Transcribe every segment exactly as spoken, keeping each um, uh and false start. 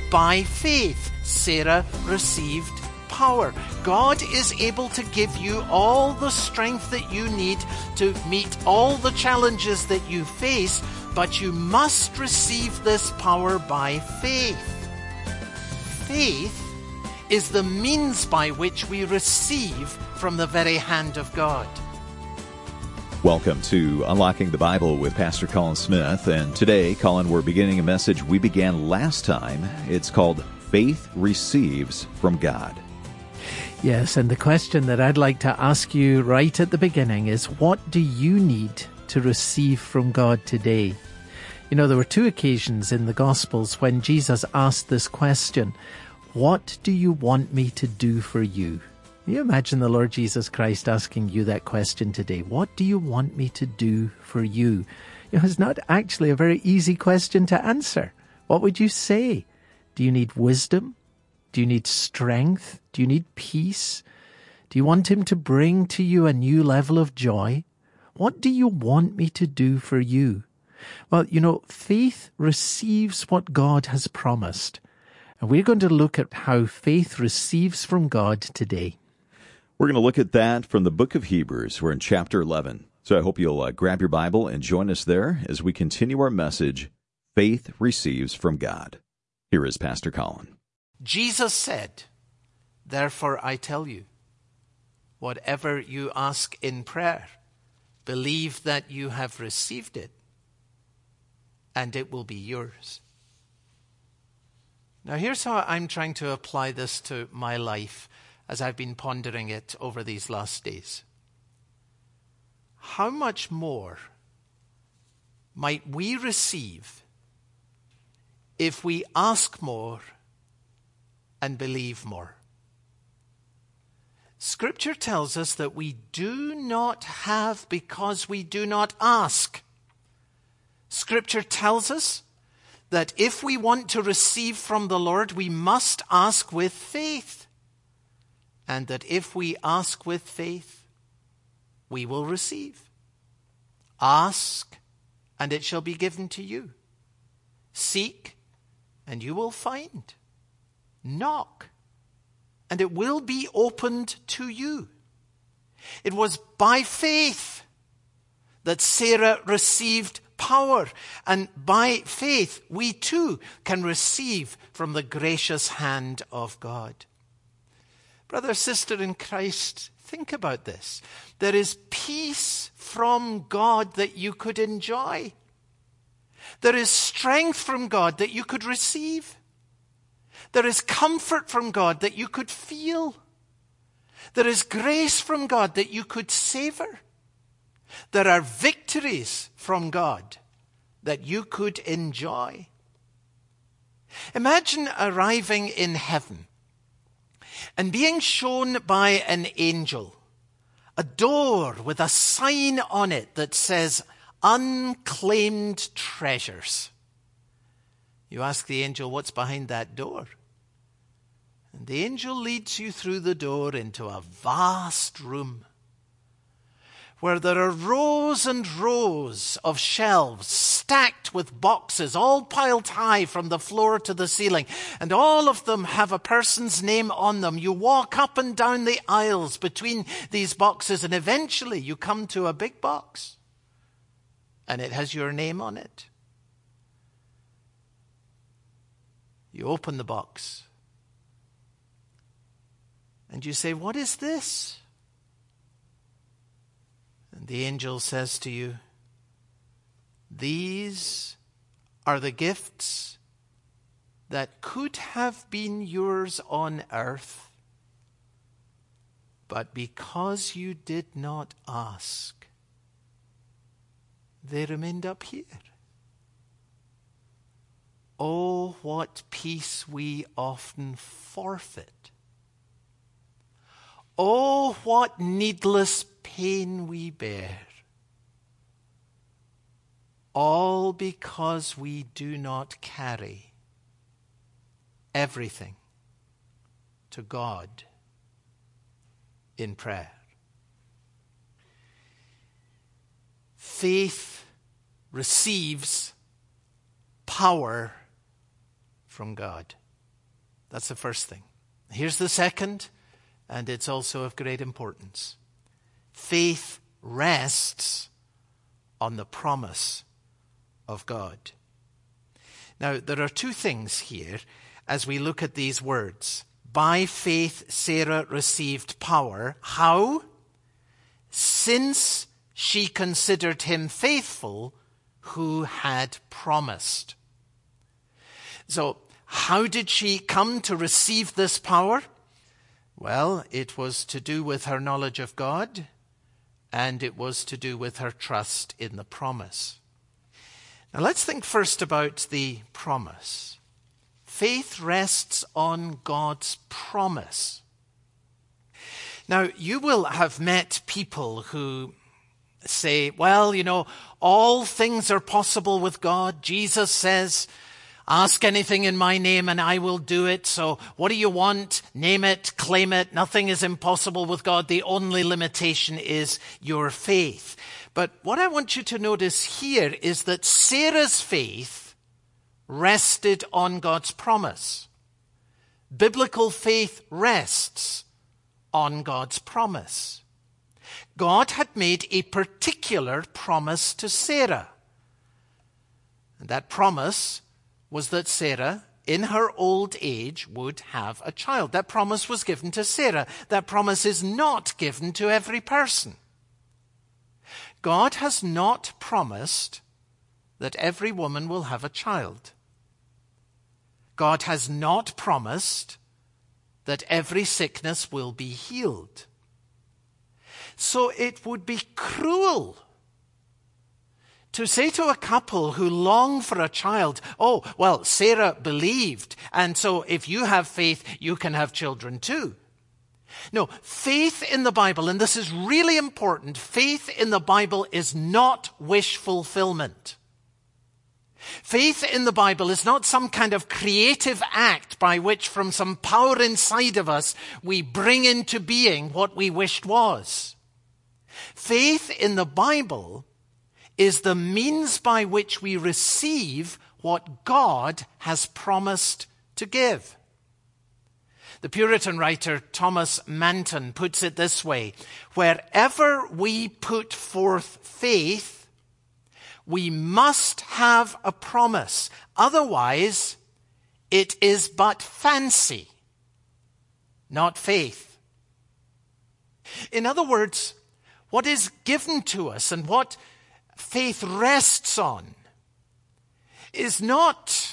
by faith, Sarah received power. God is able to give you all the strength that you need to meet all the challenges that you face, but you must receive this power by faith. Faith is the means by which we receive from the very hand of God. Welcome to Unlocking the Bible with Pastor Colin Smith. And today, Colin, we're beginning a message we began last time. It's called Faith Receives from God. Yes, and the question that I'd like to ask you right at the beginning is, what do you need to receive from God today? You know, there were two occasions in the Gospels when Jesus asked this question, what do you want me to do for you? Can you imagine the Lord Jesus Christ asking you that question today? What do you want me to do for you? You know, it's not actually a very easy question to answer. What would you say? Do you need wisdom? Do you need strength? Do you need peace? Do you want him to bring to you a new level of joy? What do you want me to do for you? Well, you know, faith receives what God has promised. And we're going to look at how faith receives from God today. We're going to look at that from the book of Hebrews. We're in chapter eleven. So I hope you'll uh, grab your Bible and join us there as we continue our message, Faith Receives from God. Here is Pastor Colin. Jesus said, therefore I tell you, whatever you ask in prayer, believe that you have received it, and it will be yours. Now here's how I'm trying to apply this to my life as I've been pondering it over these last days. How much more might we receive if we ask more and believe more? Scripture tells us that we do not have because we do not ask. Scripture tells us that if we want to receive from the Lord, we must ask with faith. And that if we ask with faith, we will receive. Ask, and it shall be given to you. Seek, and you will find. Knock, and it will be opened to you. It was by faith that Sarah received power, and by faith we too can receive from the gracious hand of God. Brother, sister in Christ, think about this. There is peace from God that you could enjoy. There is strength from God that you could receive. There is comfort from God that you could feel. There is grace from God that you could savor. There are victories from God that you could enjoy. Imagine arriving in heaven and being shown by an angel a door with a sign on it that says, unclaimed treasures. You ask the angel, what's behind that door? And the angel leads you through the door into a vast room where there are rows and rows of shelves stacked with boxes, all piled high from the floor to the ceiling. And all of them have a person's name on them. You walk up and down the aisles between these boxes, and eventually you come to a big box. And it has your name on it. You open the box. And you say, what is this? And the angel says to you, these are the gifts that could have been yours on earth, but because you did not ask, they remained up here. Oh, what peace we often forfeit. Oh, what needless pain we bear. All because we do not carry everything to God in prayer. Faith receives power from God. That's the first thing. Here's the second, and it's also of great importance. Faith rests on the promise of God. Now, there are two things here as we look at these words. By faith, Sarah received power. How? Since she considered him faithful who had promised. So, how did she come to receive this power? Well, it was to do with her knowledge of God, and it was to do with her trust in the promise. Now, let's think first about the promise. Faith rests on God's promise. Now, you will have met people who say, well, you know, all things are possible with God. Jesus says, ask anything in my name and I will do it. So what do you want? Name it, claim it. Nothing is impossible with God. The only limitation is your faith. But what I want you to notice here is that Sarah's faith rested on God's promise. Biblical faith rests on God's promise. God had made a particular promise to Sarah. And that promise was that Sarah, in her old age, would have a child. That promise was given to Sarah. That promise is not given to every person. God has not promised that every woman will have a child. God has not promised that every sickness will be healed. So it would be cruel to say to a couple who long for a child, oh, well, Sarah believed, and so if you have faith, you can have children too. No, faith in the Bible, and this is really important, faith in the Bible is not wish fulfillment. Faith in the Bible is not some kind of creative act by which from some power inside of us we bring into being what we wished was. Faith in the Bible is the means by which we receive what God has promised to give. The Puritan writer Thomas Manton puts it this way: wherever we put forth faith, we must have a promise. Otherwise, it is but fancy, not faith. In other words, what is given to us and what faith rests on is not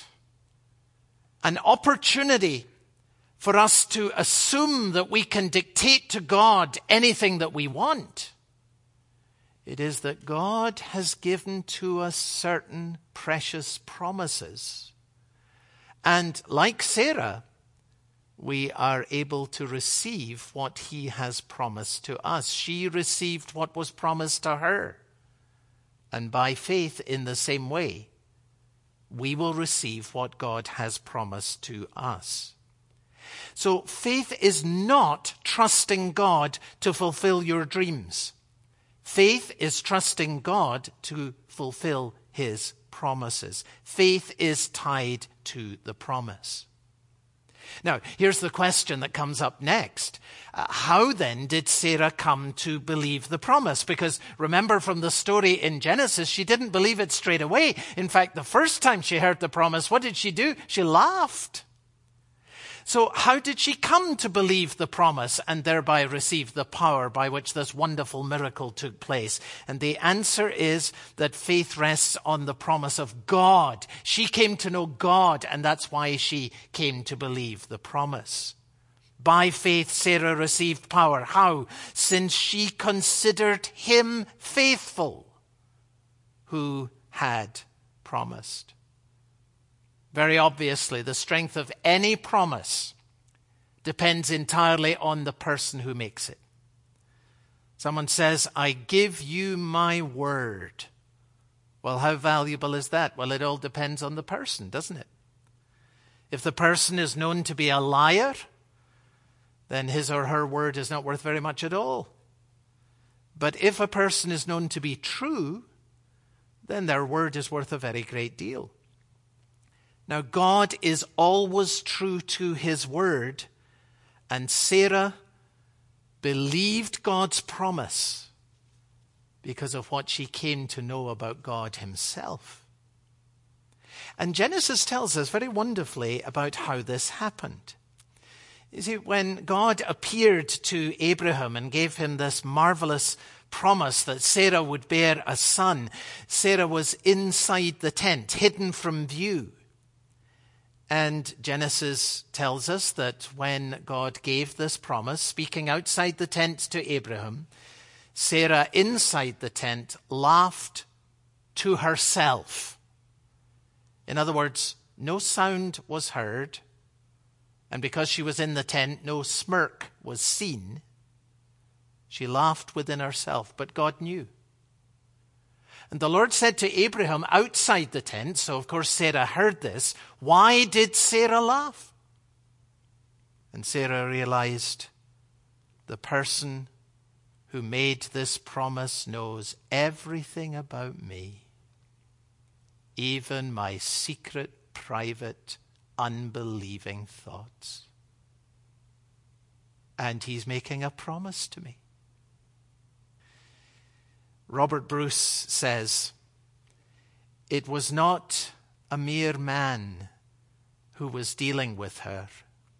an opportunity for us to assume that we can dictate to God anything that we want. It is that God has given to us certain precious promises. And like Sarah, we are able to receive what he has promised to us. She received what was promised to her. And by faith in the same way, we will receive what God has promised to us. So faith is not trusting God to fulfill your dreams. Faith is trusting God to fulfill his promises. Faith is tied to the promise. Now, here's the question that comes up next. Uh, how then did Sarah come to believe the promise? Because remember from the story in Genesis, she didn't believe it straight away. In fact, the first time she heard the promise, what did she do? She laughed. So how did she come to believe the promise and thereby receive the power by which this wonderful miracle took place? And the answer is that faith rests on the promise of God. She came to know God, and that's why she came to believe the promise. By faith, Sarah received power. How? Since she considered him faithful who had promised. Very obviously, the strength of any promise depends entirely on the person who makes it. Someone says, I give you my word. Well, how valuable is that? Well, it all depends on the person, doesn't it? If the person is known to be a liar, then his or her word is not worth very much at all. But if a person is known to be true, then their word is worth a very great deal. Now, God is always true to his word, and Sarah believed God's promise because of what she came to know about God himself. And Genesis tells us very wonderfully about how this happened. You see, when God appeared to Abraham and gave him this marvelous promise that Sarah would bear a son, Sarah was inside the tent, hidden from view. And Genesis tells us that when God gave this promise, speaking outside the tent to Abraham, Sarah inside the tent laughed to herself. In other words, no sound was heard, and because she was in the tent, no smirk was seen. She laughed within herself, but God knew. And the Lord said to Abraham outside the tent, so of course Sarah heard this, why did Sarah laugh? And Sarah realized the person who made this promise knows everything about me, even my secret, private, unbelieving thoughts. And he's making a promise to me. Robert Bruce says, it was not a mere man who was dealing with her.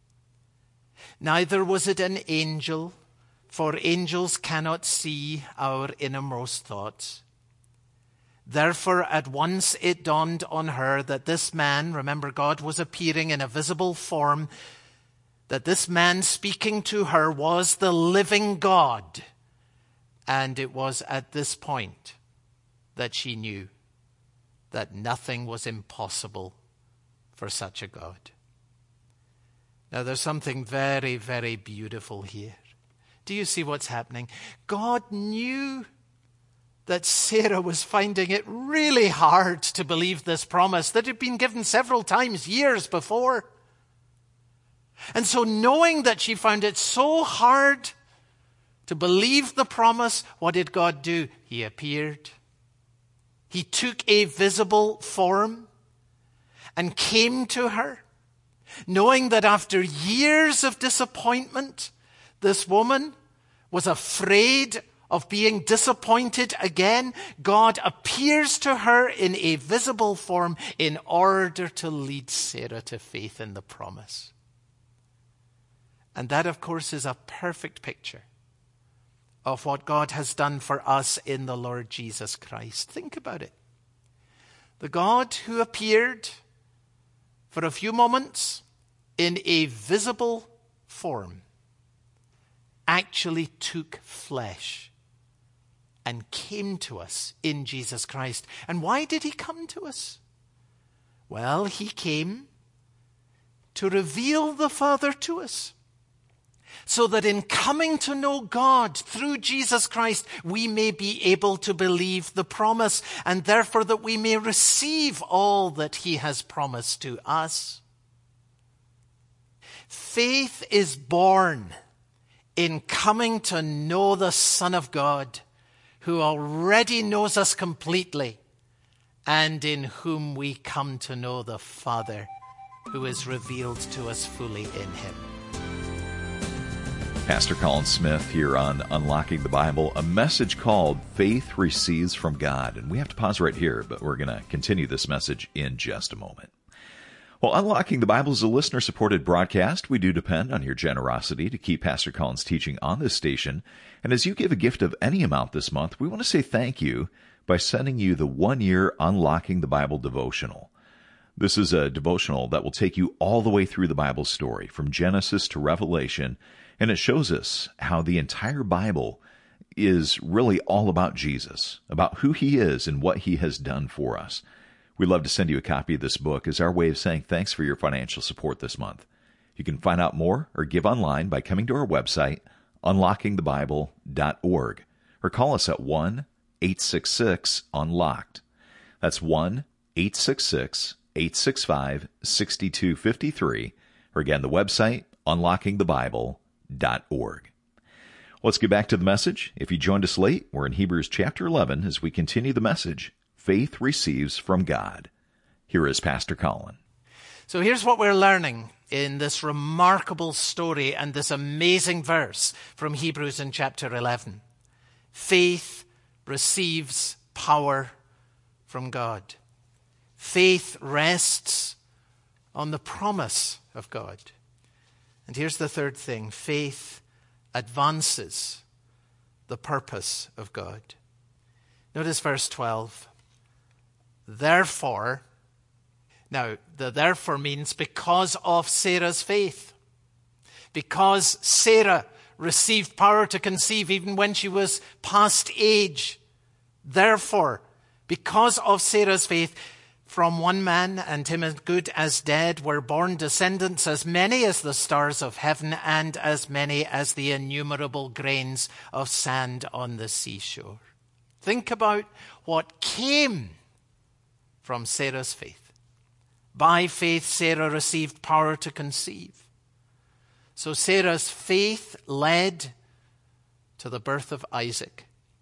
Neither was it an angel, for angels cannot see our innermost thoughts. Therefore, at once it dawned on her that this man, remember God was appearing in a visible form, that this man speaking to her was the living God. And it was at this point that she knew that nothing was impossible for such a God. Now, there's something very, very beautiful here. Do you see what's happening? God knew that Sarah was finding it really hard to believe this promise that had been given several times years before. And so knowing that she found it so hard to believe the promise, what did God do? He appeared. He took a visible form and came to her, knowing that after years of disappointment, this woman was afraid of being disappointed again. God appears to her in a visible form in order to lead Sarah to faith in the promise. And that, of course, is a perfect picture of what God has done for us in the Lord Jesus Christ. Think about it. The God who appeared for a few moments in a visible form actually took flesh and came to us in Jesus Christ. And why did he come to us? Well, he came to reveal the Father to us, so that in coming to know God through Jesus Christ, we may be able to believe the promise, and therefore that we may receive all that he has promised to us. Faith is born in coming to know the Son of God, who already knows us completely, and in whom we come to know the Father, who is revealed to us fully in him. Pastor Colin Smith here on Unlocking the Bible, a message called Faith Receives from God. And we have to pause right here, but we're going to continue this message in just a moment. Well, Unlocking the Bible is a listener-supported broadcast. We do depend on your generosity to keep Pastor Colin's teaching on this station. And as you give a gift of any amount this month, we want to say thank you by sending you the one-year Unlocking the Bible devotional. This is a devotional that will take you all the way through the Bible story, from Genesis to Revelation, and it shows us how the entire Bible is really all about Jesus, about who he is and what he has done for us. We'd love to send you a copy of this book as our way of saying thanks for your financial support this month. You can find out more or give online by coming to our website, unlocking the bible dot org, or call us at one eight six six unlocked. That's one eight six six, eight six five, six two five three, or again, the website, unlocking the bible dot org. Let's get back to the message. If you joined us late, we're in Hebrews chapter eleven as we continue the message, Faith Receives from God. Here is Pastor Colin. So here's what we're learning in this remarkable story and this amazing verse from Hebrews in chapter eleven. Faith receives power from God. Faith rests on the promise of God. And here's the third thing. Faith advances the purpose of God. Notice verse twelve. Therefore, now the therefore means because of Sarah's faith. Because Sarah received power to conceive even when she was past age. Therefore, because of Sarah's faith, from one man, and him as good as dead, were born descendants as many as the stars of heaven and as many as the innumerable grains of sand on the seashore. Think about what came from Sarah's faith. By faith, Sarah received power to conceive. So Sarah's faith led to the birth of Isaac.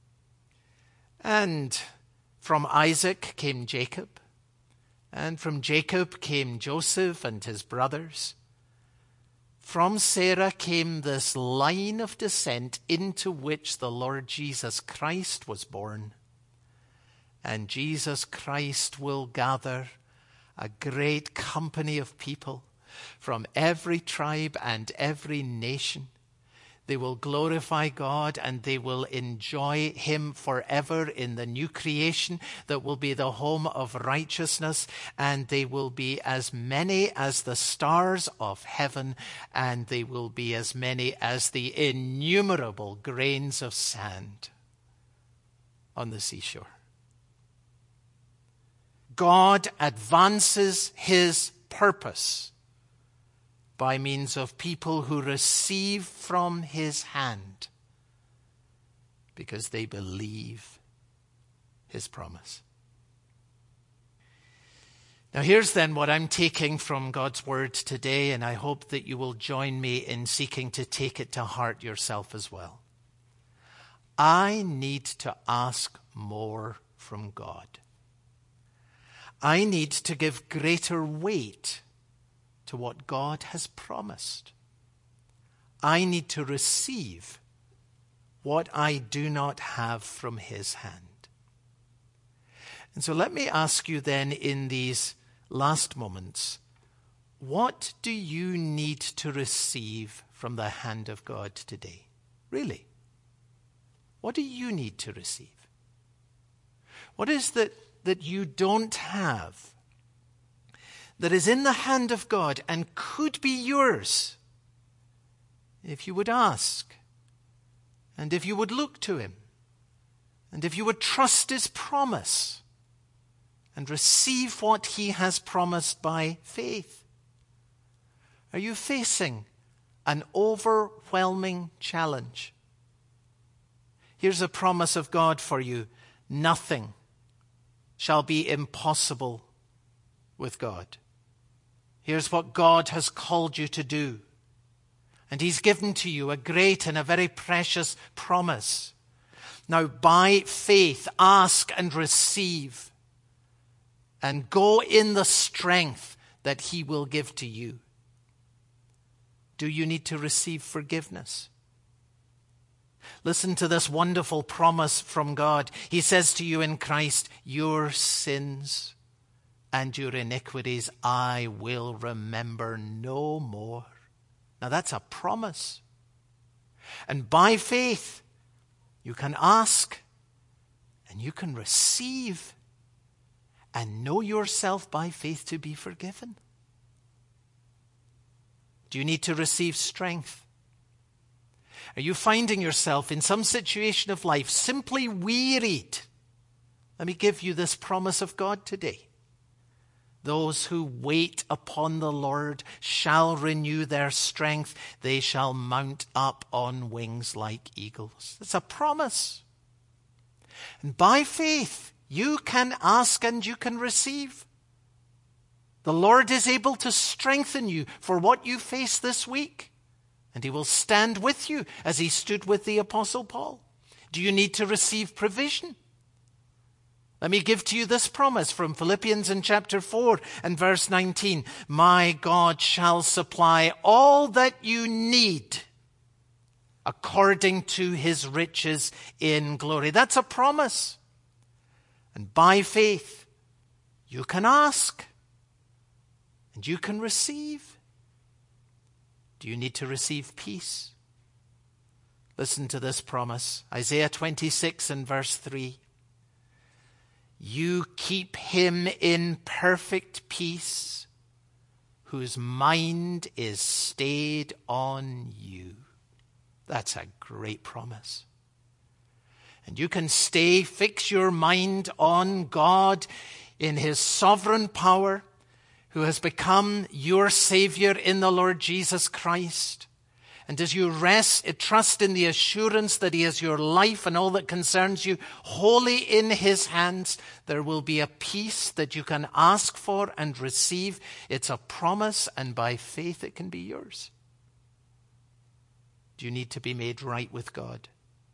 And from Isaac came Jacob. And from Jacob came Joseph and his brothers. From Sarah came this line of descent into which the Lord Jesus Christ was born. And Jesus Christ will gather a great company of people from every tribe and every nation. They will glorify God and they will enjoy him forever in the new creation that will be the home of righteousness. And they will be as many as the stars of heaven, and they will be as many as the innumerable grains of sand on the seashore. God advances his purpose by means of people who receive from his hand because they believe his promise. Now here's then what I'm taking from God's word today, and I hope that you will join me in seeking to take it to heart yourself as well. I need to ask more from God. I need to give greater weight to what God has promised. I need to receive what I do not have from his hand. And so let me ask you then in these last moments, what do you need to receive from the hand of God today? Really? What do you need to receive? What is that that you don't have that is in the hand of God and could be yours if you would ask, and if you would look to him, and if you would trust his promise and receive what he has promised by faith? Are you facing an overwhelming challenge? Here's a promise of God for you. Nothing shall be impossible with God. Here's what God has called you to do. And he's given to you a great and a very precious promise. Now, by faith, ask and receive. And go in the strength that he will give to you. Do you need to receive forgiveness? Listen to this wonderful promise from God. He says to you in Christ, your sins and your iniquities I will remember no more. Now that's a promise. And by faith, you can ask and you can receive and know yourself by faith to be forgiven. Do you need to receive strength? Are you finding yourself in some situation of life simply wearied? Let me give you this promise of God today. Those who wait upon the Lord shall renew their strength. They shall mount up on wings like eagles. It's a promise. And by faith, you can ask and you can receive. The Lord is able to strengthen you for what you face this week. And he will stand with you as he stood with the Apostle Paul. Do you need to receive provision? Let me give to you this promise from Philippians in chapter four and verse nineteen. My God shall supply all that you need according to his riches in glory. That's a promise. And by faith, you can ask and you can receive. Do you need to receive peace? Listen to this promise. Isaiah twenty-six and verse three. You keep him in perfect peace, whose mind is stayed on you. That's a great promise. And you can stay, fix your mind on God in his sovereign power, who has become your Savior in the Lord Jesus Christ. And as you rest, trust in the assurance that he is your life and all that concerns you, wholly in his hands, there will be a peace that you can ask for and receive. It's a promise, and by faith it can be yours. Do you need to be made right with God?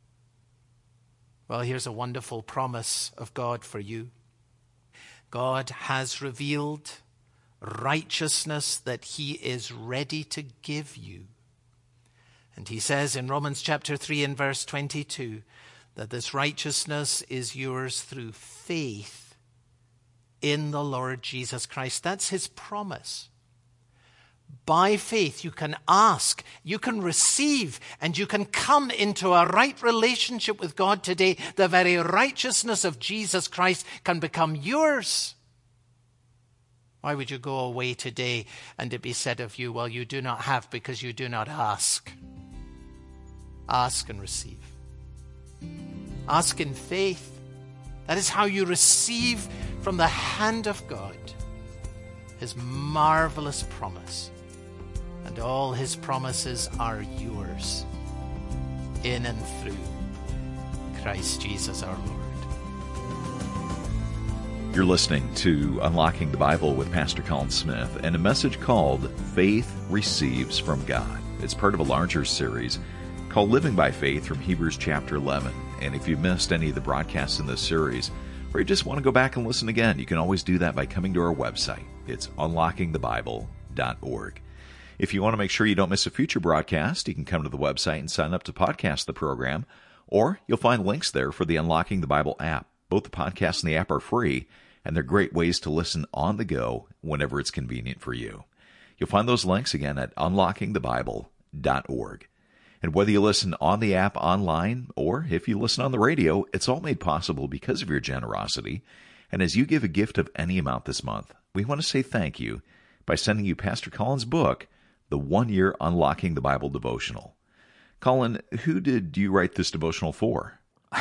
Well, here's a wonderful promise of God for you. God has revealed righteousness that he is ready to give you. And he says in Romans chapter three and verse twenty-two that this righteousness is yours through faith in the Lord Jesus Christ. That's his promise. By faith, you can ask, you can receive, and you can come into a right relationship with God today. The very righteousness of Jesus Christ can become yours. Why would you go away today and it be said of you, well, you do not have because you do not ask? Ask and receive. Ask in faith. That is how you receive from the hand of God his marvelous promise. And all his promises are yours in and through Christ Jesus our Lord. You're listening to Unlocking the Bible with Pastor Colin Smith and a message called Faith Receives from God. It's part of a larger series called Living by Faith from Hebrews chapter eleven. And if you missed any of the broadcasts in this series, or you just want to go back and listen again, you can always do that by coming to our website. It's unlocking the bible dot org. If you want to make sure you don't miss a future broadcast, you can come to the website and sign up to podcast the program, or you'll find links there for the Unlocking the Bible app. Both the podcast and the app are free, and they're great ways to listen on the go whenever it's convenient for you. You'll find those links again at unlocking the bible dot org. And whether you listen on the app online or if you listen on the radio, it's all made possible because of your generosity. And as you give a gift of any amount this month, we want to say thank you by sending you Pastor Colin's book, The One-Year Unlocking the Bible Devotional. Colin, who did you write this devotional for?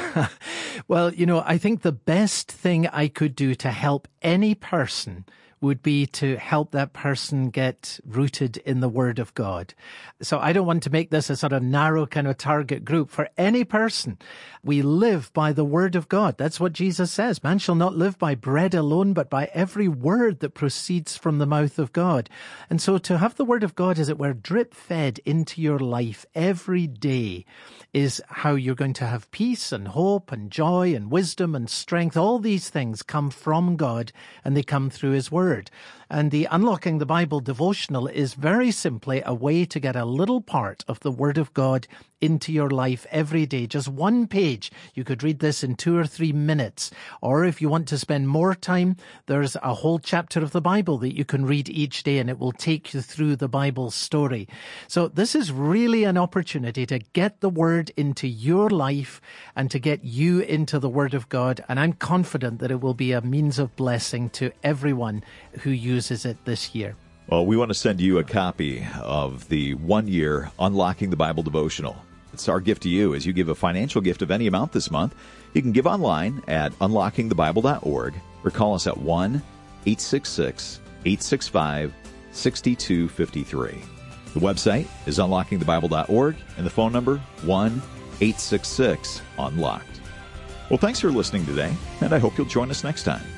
Well, you know, I think the best thing I could do to help any person would be to help that person get rooted in the Word of God. So I don't want to make this a sort of narrow kind of target group. For any person, we live by the Word of God. That's what Jesus says. Man shall not live by bread alone, but by every word that proceeds from the mouth of God. And so to have the Word of God, as it were, drip-fed into your life every day is how you're going to have peace and hope and joy and wisdom and strength. All these things come from God, and they come through His Word. And the Unlocking the Bible devotional is very simply a way to get a little part of the Word of God into your life every day. Just one page. You could read this in two or three minutes. Or if you want to spend more time, there's a whole chapter of the Bible that you can read each day, and it will take you through the Bible story. So this is really an opportunity to get the Word into your life and to get you into the Word of God. And I'm confident that it will be a means of blessing to everyone who uses it this year. Well, we want to send you a copy of the one-year Unlocking the Bible devotional. It's our gift to you as you give a financial gift of any amount this month. You can give online at unlocking the bible dot org or call us at one eight six six, eight six five, six two five three. The website is unlocking the bible dot org and the phone number one eight six six, unlocked. Well, thanks for listening today, and I hope you'll join us next time.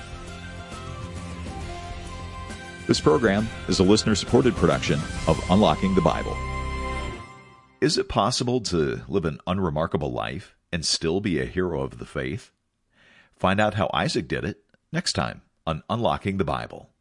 This program is a listener-supported production of Unlocking the Bible. Is it possible to live an unremarkable life and still be a hero of the faith? Find out how Isaac did it next time on Unlocking the Bible.